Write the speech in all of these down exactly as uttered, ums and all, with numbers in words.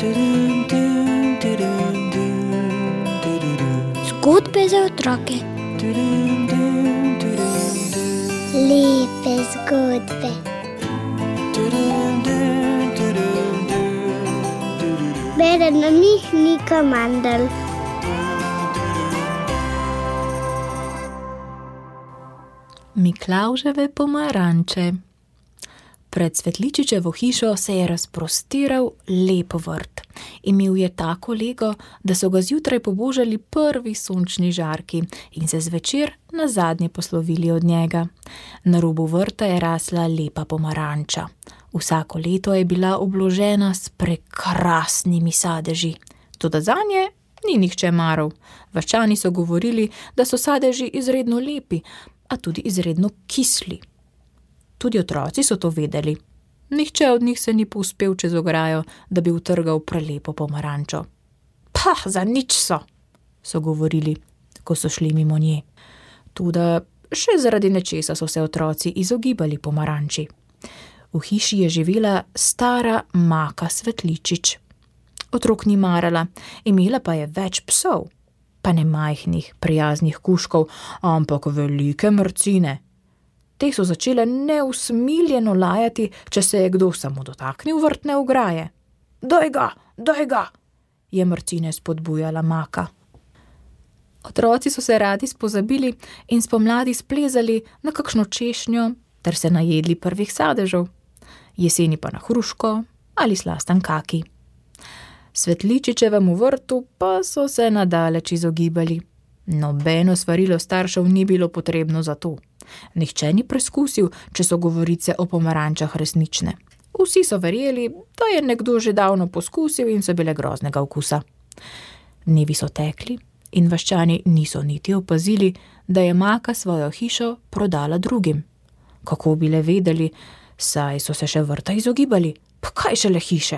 Zgodbe za otroke. Lepe zgodbe. Bere na njih Nika Mandl. Miklavževe pomaranče. Pred Svetličičevo hišo se je razprostiral lep vrt. Imel je tako lego, da so ga zjutraj pobožali prvi sončni žarki in se zvečer nazadnje poslovili od njega. Na robu vrta je rasla lepa pomaranča. Vsako leto je bila obložena s prekrasnimi sadeži. Toda zanje ni nihče maral. Vaščani so govorili, da so sadeži izredno lepi, a tudi izredno kisli. Tudi otroci so to vedeli. Nihče od njih se ni povzpel čez ograjo, da bi utrgal prelepo pomarančo. Pah, za nič so, so govorili, ko so šli mimo nje. Toda še zaradi nečesa so se otroci izogibali pomaranči. V hiši je živela stara Maka Svetličič. Otrok ni marala, imela pa je več psov. Pa ne majhnih, prijaznih kužkov, ampak velike mrcine. Te so začele neusmiljeno lajati, če se je kdo samo dotaknil vrtne ograje. Daj ga, daj ga, je mrcine spodbujala Maka. Otroci so se radi spozabili in spomladi splezali na kakšno češnjo ter se najedli prvih sadežev, jeseni pa na hruško ali slastan kaki. Svetličičevemu vrtu pa so se nadaleč izogibali. Nobeno svarilo staršev ni bilo potrebno za to. Nihče ni preskusil, če so govorice o pomarančah resnične. Vsi so verjeli, da je nekdo že davno poskusil in so bile groznega okusa. Dnevi so tekli in vaščani niso niti opazili, da je Maka svojo hišo prodala drugim. Kako bi le vedeli, saj so se še vrta izogibali, pa kaj šele hiše?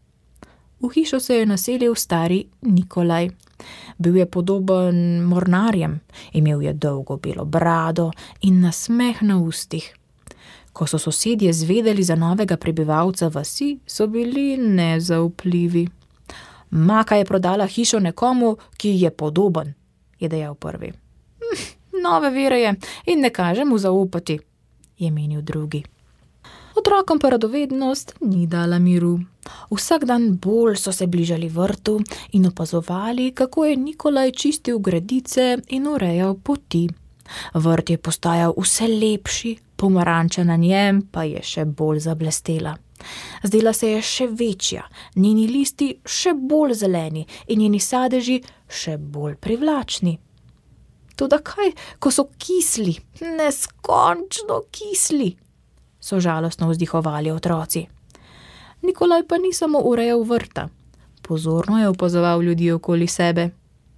V hišo se je naselil stari Nikolaj. Bil je podoben mornarjem, imel je dolgo belo brado in nasmeh na ustih. Ko so sosedje zvedeli za novega prebivalca vasi, so bili nezaupljivi. Maka je prodala hišo nekomu, ki je podoben, je dejal prvi. Hm, nove vere je in ne kaže mu zaupati, je menil drugi. Otrokom pa radovednost ni dala miru. Vsak dan bolj so se bližali vrtu in opazovali, kako je Nikolaj čistil gredice in urejal poti. Vrt je postajal vse lepši, pomaranča na njem pa je še bolj zablestela. Zdela se je še večja, njeni listi še bolj zeleni in njeni sadeži še bolj privlačni. Toda kaj, ko so kisli, neskončno kisli, so žalostno vzdihovali otroci. Nikolaj pa ni samo urejal vrta. Pozorno je opazoval ljudi okoli sebe.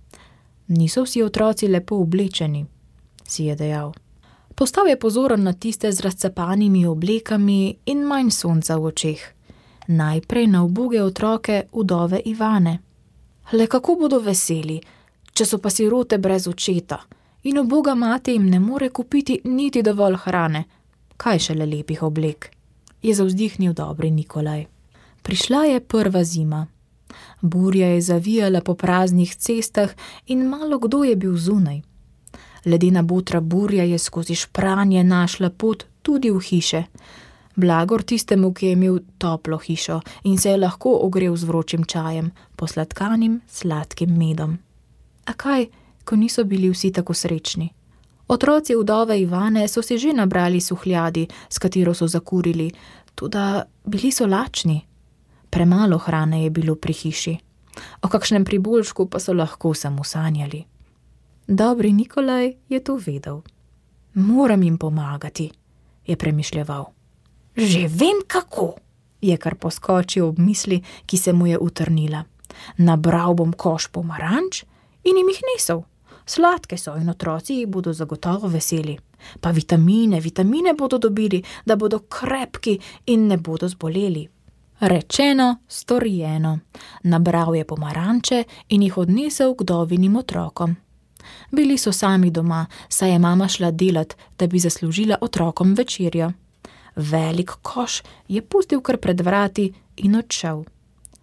Niso vsi otroci lepo oblečeni, si je dejal. Postal je pozoren na tiste z razcapanimi oblekami in manj sonca v očeh. Najprej na uboge otroke vdove Ivane. Le kako bodo veseli, če so pa sirote brez očeta in uboga mati jim ne more kupiti niti dovolj hrane, kaj šele lepih oblek, je zavzdihnil dobri Nikolaj. Prišla je prva zima. Burja je zavijala po praznih cestah in malo kdo je bil zunaj. Ledena botra burja je skozi špranje našla pot tudi v hiše. Blagor tistemu, ki je imel toplo hišo in se je lahko ogrel z vročim čajem, posladkanim sladkim medom. A kaj, ko niso bili vsi tako srečni? Otroci vdove Ivane so si že nabrali suhljadi, s katero so zakurili, toda bili so lačni. Premalo hrane je bilo pri hiši. O kakšnem priboljšku pa so lahko samo sanjali. Dobri Nikolaj je to vedel. Moram jim pomagati, je premišljeval. Že vem kako, je kar poskočil ob misli, ki se mu je utrnila. Nabral bom koš pomaranč in jim jih nesel. Sladke so in otroci jih bodo zagotovo veseli. Pa vitamine, vitamine bodo dobili, da bodo krepki in ne bodo zboleli. Rečeno, storjeno. Nabral je pomaranče in jih odnesel k vdovinim otrokom. Bili so sami doma, saj je mama šla delat, da bi zaslužila otrokom večerjo. Velik koš je pustil kar pred vrati in odšel.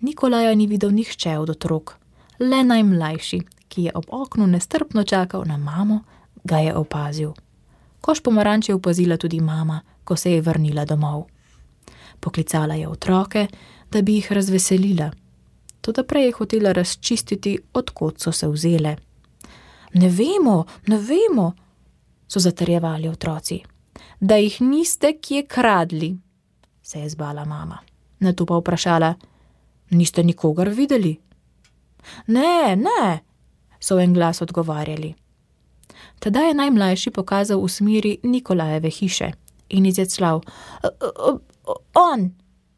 Nikolaja ni videl nihče od otrok, le najmlajši, ki je ob oknu nestrpno čakal na mamo, ga je opazil. Koš pomaranč je opazila tudi mama, ko se je vrnila domov. Poklicala je otroke, da bi jih razveselila. Toda prej je hotela razčistiti, od kod so se vzele. Ne vemo, ne vemo, so zatrjevali otroci. Da jih niste kje kradli, se je zbala mama. Nato pa vprašala, niste nikogar videli? Ne, ne, so v en glas odgovarjali. Tedaj je najmlajši pokazal v smeri Nikolajeve hiše in izjeclal, on!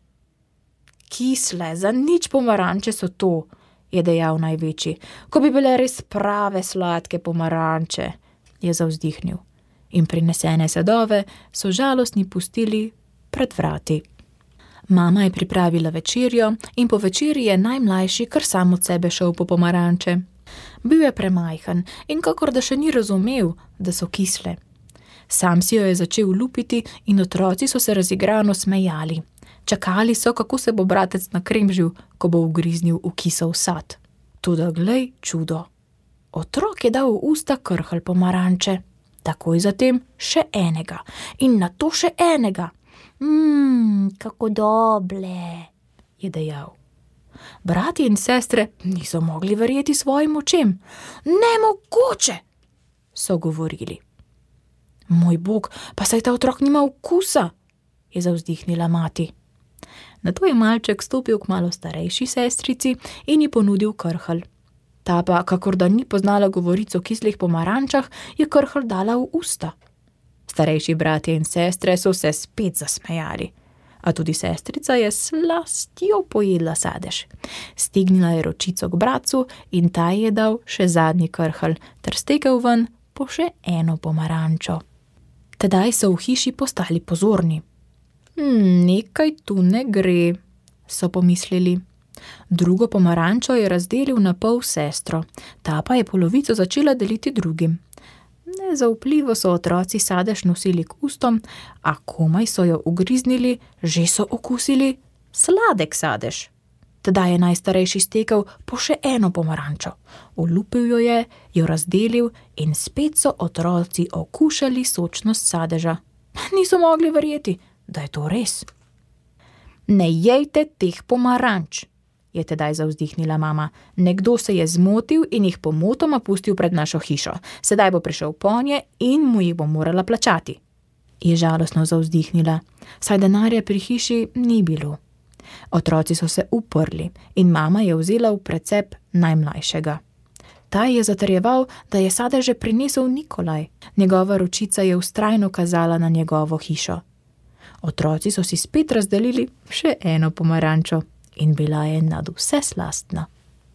Kisle, za nič pomaranče so to, je dejal največji. Ko bi bile res prave sladke pomaranče, je zavzdihnil. In prinesene sadove so žalostni pustili pred vrati. Mama je pripravila večerjo in po večerji je najmlajši kar sam od sebe šel po pomaranče. Bil je premajhen in kakor da še ni razumel, da so kisle. Sam si jo je začel lupiti in otroci so se razigrano smejali. Čakali so, kako se bo bratec nakremžil, ko bo ugriznil v kisel sad. Toda glej čudo. Otrok je dal v usta krhelj pomaranče. Takoj zatem še enega in nato še enega. Mmm, kako doble, je dejal. Brati in sestre niso mogli verjeti svojim očem. Nemogoče, so govorili. Moj bog, pa saj ta otrok nima okusa, je zavzdihnila mati. Nato je malček stopil k malo starejši sestrici in ji ponudil krhelj. Ta pa, kakor da ni poznala govoric o kislih pomarančah, je krhelj dala v usta. Starejši bratje in sestre so se spet zasmejali, a tudi sestrica je slastjo pojedla sadež. Stignila je ročico k bratcu in ta je dal še zadnji krhelj ter stekel ven po še eno pomarančo. Tedaj so v hiši postali pozorni. Hm, nekaj tu ne gre, so pomislili. Drugo pomarančo je razdelil na pol sestro, ta pa je polovico začela deliti drugim. Nezaupljivo so otroci sadež nosili k ustom, a komaj so jo ugriznili, že so okusili sladek sadež. Tedaj je najstarejši stekel po še eno pomarančo. Olupil jo je, jo razdelil in spet so otroci okušali sočnost sadeža. Niso mogli verjeti, da je to res. Ne jejte teh pomaranč, je tedaj zavzdihnila mama. Nekdo se je zmotil in jih pomotoma pustil pred našo hišo. Sedaj bo prišel ponje in mu jih bo morala plačati. Je žalostno zavzdihnila, saj denarja pri hiši ni bilo. Otroci so se uprli in mama je vzela v precep najmlajšega. Ta je zatrjeval, da je sadeže prinesel Nikolaj. Njegova ročica je vztrajno kazala na njegovo hišo. Otroci so si spet razdelili še eno pomarančo in bila je nad vse slastna.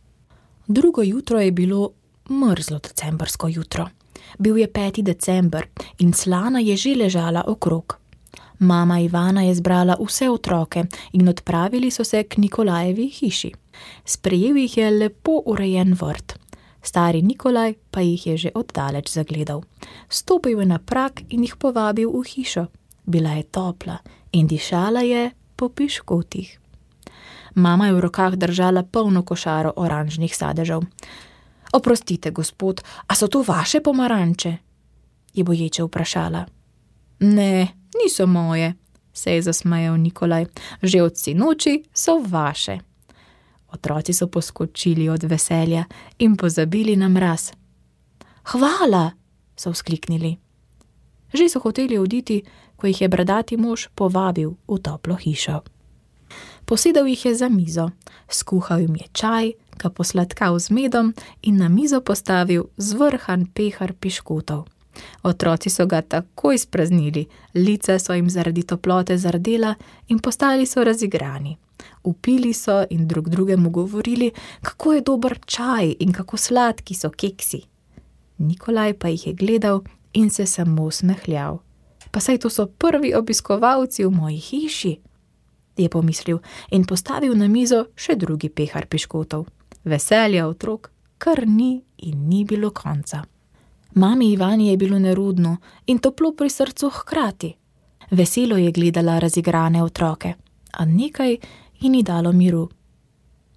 Drugo jutro je bilo mrzlo decembrsko jutro. Bil je peti december in slana je že ležala okrog. Mama Ivana je zbrala vse otroke in odpravili so se k Nikolajevi hiši. Sprejel jih je lepo urejen vrt. Stari Nikolaj pa jih je že oddaleč zagledal. Stopil je na prag in jih povabil v hišo. Bila je topla in dišala je po piškotih. Mama je v rokah držala polno košaro oranžnih sadežev. Oprostite, gospod, a so to vaše pomaranče? Je boječe vprašala. Ne, niso moje, se je zasmejal Nikolaj. Že od sinoči so vaše. Otroci so poskočili od veselja in pozabili na mraz. Hvala, so vzkliknili. Že so hoteli oditi, ko jih je bradati mož povabil v toplo hišo. Posedel jih je za mizo, skuhal jim je čaj, ga posladkal z medom in na mizo postavil zvrhan pehar piškotov. Otroci so ga takoj spraznili, lica so jim zaradi toplote zardela in postali so razigrani. Upili so in drug drugemu govorili, kako je dober čaj in kako sladki so keksi. Nikolaj pa jih je gledal in se samo smehljal. Pa saj to so prvi obiskovalci v moji hiši, je pomislil in postavil na mizo še drugi pehar piškotov. Veselja otrok kar ni in ni bilo konca. Mami Ivani je bilo nerodno in toplo pri srcu hkrati. Veselo je gledala razigrane otroke, a nekaj ji ni dalo miru.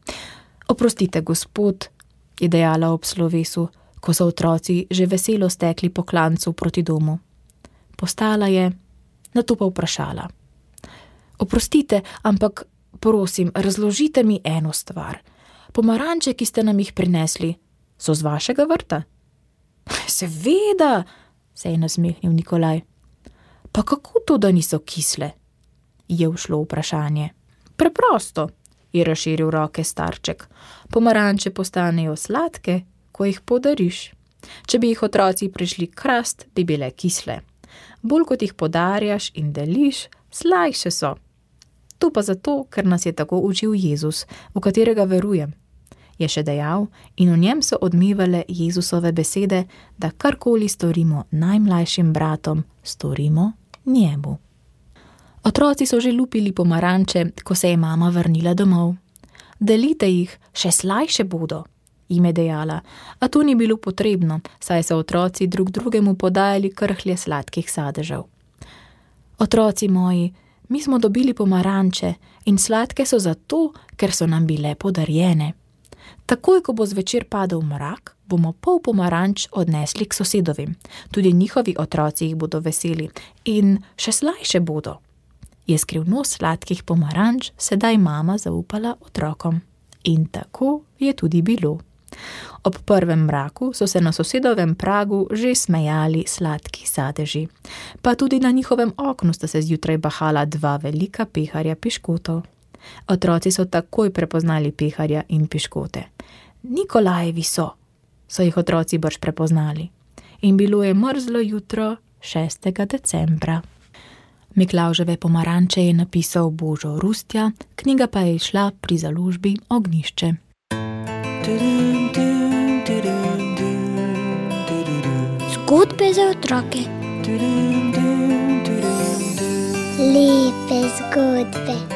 Oprostite, gospod, je dejala ob slovesu, ko so otroci že veselo stekli po klancu proti domu. Postala je, nato pa vprašala. Oprostite, ampak prosim, razložite mi eno stvar. Pomaranče, ki ste nam jih prinesli, so z vašega vrta? Seveda, se je nasmehnil Nikolaj. Pa kako to, da niso kisle? Je všlo vprašanje. Preprosto, je razširil roke starček. Pomaranče postanejo sladke, ko jih podariš. Če bi jih otroci prišli krast, bi bile kisle. Bolj kot jih podarjaš in deliš, slajše so. To pa zato, ker nas je tako učil Jezus, v katerega verujem, je še dejal, in v njem so odmevale Jezusove besede, da karkoli storimo najmlajšim bratom, storimo njemu. Otroci so že lupili pomaranče, ko se je mama vrnila domov. Delite jih, še slajše bodo, jim je dejala, a to ni bilo potrebno, saj so otroci drug drugemu podajali krhlje sladkih sadežev. Otroci moji, mi smo dobili pomaranče in sladke so zato, ker so nam bile podarjene. Takoj, ko bo zvečer padel mrak, bomo pol pomaranč odnesli k sosedovim. Tudi njihovi otroci jih bodo veseli in še slajše bodo. Je skrivnost sladkih pomaranč sedaj mama zaupala otrokom. In tako je tudi bilo. Ob prvem mraku so se na sosedovem pragu že smejali sladki sadeži. Pa tudi na njihovem oknu sta se zjutraj bahala dva velika peharja piškotov. Otroci so takoj prepoznali peharja in piškote. Nikolajevi so, so jih otroci brž prepoznali. In bilo je mrzlo jutro šestega decembra. Miklavževe pomaranče je napisal Božo Rustja, knjiga pa je išla pri založbi Ognjišče. Zgodbe za otroke. Lepe zgodbe.